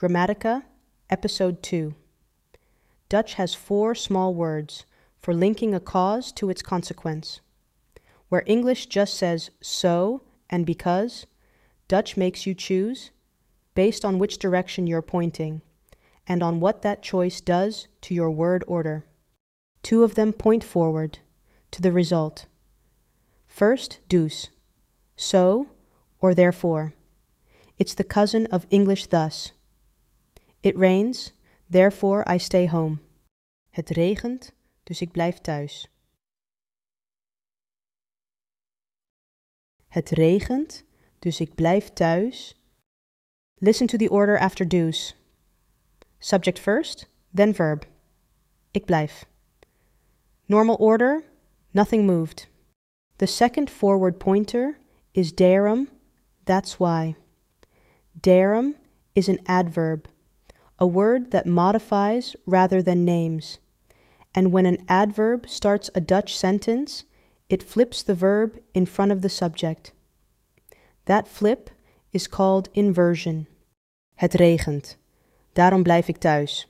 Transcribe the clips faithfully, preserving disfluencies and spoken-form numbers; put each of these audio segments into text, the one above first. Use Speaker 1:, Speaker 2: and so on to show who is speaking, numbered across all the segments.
Speaker 1: Grammatica, Episode two. Dutch has four small words for linking a cause to its consequence. Where English just says so and because, Dutch makes you choose based on which direction you're pointing and on what that choice does to your word order. Two of them point forward to the result. First, dus, so or therefore. It's the cousin of English thus. It rains, therefore I stay home. Het regent, dus ik blijf thuis. Het regent, dus ik blijf thuis. Listen to the order after dus. Subject first, then verb. Ik blijf. Normal order, nothing moved. The second forward pointer is daarom, that's why. Daarom is an adverb, a word that modifies rather than names. And when an adverb starts a Dutch sentence, it flips the verb in front of the subject. That flip is called inversion. Het regent, daarom blijf ik thuis.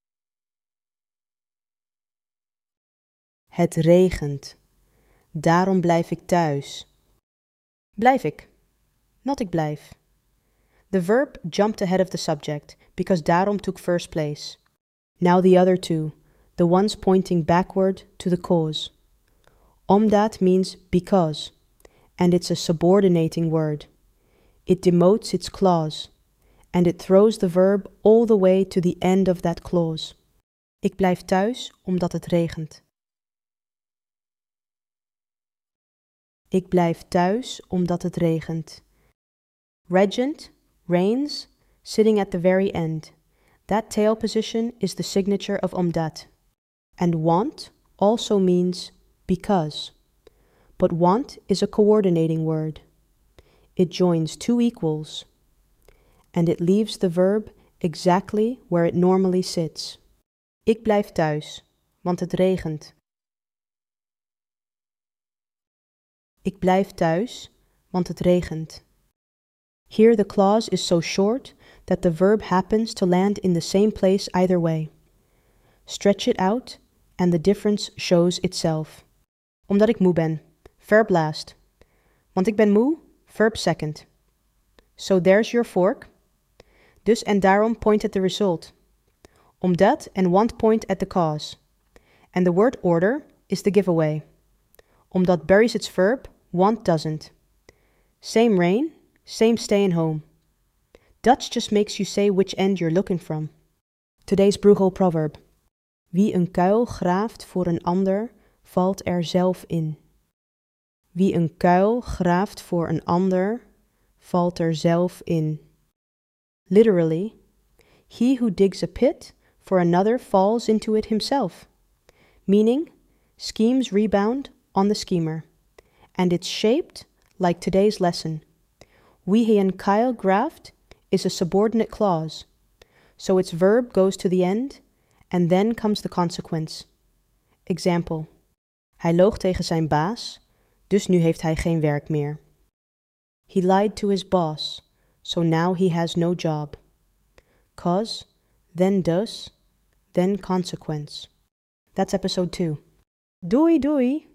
Speaker 1: Het regent, daarom blijf ik thuis. Blijf ik, not ik blijf. The verb jumped ahead of the subject because daarom took first place. Now the other two, the ones pointing backward to the cause. Omdat means because, and it's a subordinating word. It demotes its clause, and it throws the verb all the way to the end of that clause. Ik blijf thuis omdat het regent. Ik blijf thuis omdat het regent. Regent, rains, sitting at the very end. That tail position is the signature of omdat. And want also means because. But want is a coordinating word. It joins two equals. And it leaves the verb exactly where it normally sits. Ik blijf thuis, want het regent. Ik blijf thuis, want het regent. Here the clause is so short that the verb happens to land in the same place either way. Stretch it out and the difference shows itself. Omdat ik moe ben, verb last. Want ik ben moe, verb second. So there's your fork. Dus en daarom point at the result. Omdat and want point at the cause. And the word order is the giveaway. Omdat buries its verb, want doesn't. Same rain, same staying home. Dutch just makes you say which end you're looking from. Today's Bruegel proverb. Wie een kuil graaft voor een ander, valt er zelf in. Wie een kuil graaft voor een ander, valt er zelf in. Literally, he who digs a pit for another falls into it himself. Meaning, schemes rebound on the schemer. And it's shaped like today's lesson. Wie een kuil graaft is a subordinate clause. So its verb goes to the end, and then comes the consequence. Example. Hij loog tegen zijn baas, dus nu heeft hij geen werk meer. He lied to his boss, so now he has no job. Cause, then dus, then consequence. That's episode two. Doei doei!